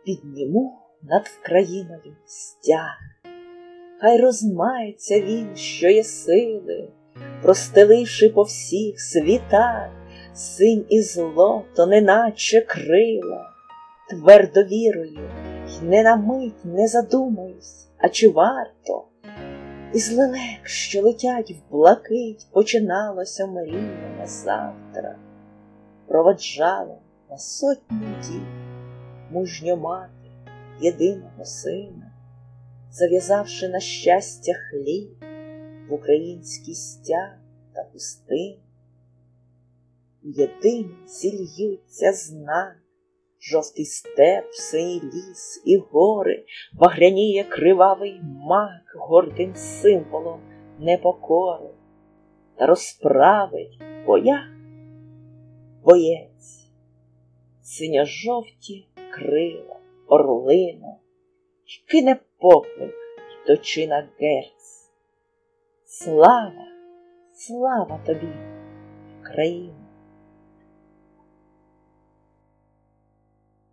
Підніму над країною стяг, хай розмається він, що є сили, простеливши по всіх світах синь і злото, неначе крила. Твердо вірую, й не на мить не задумаюсь, а чи варто? Із лелек, що летять в блакить, починалося мрія на завтра. Проводжала на сотні діб мужню мати єдиного сина, зав'язавши на щастя хліб в український стяг та пустин. У єдиний зільються знак, жовтий степ, синій ліс і гори, багряніє кривавий мак гордим символом непокори, та розправить боєць синьо-жовті крила, орлину, й кине поклик йточи на герць. Слава, слава тобі, країно!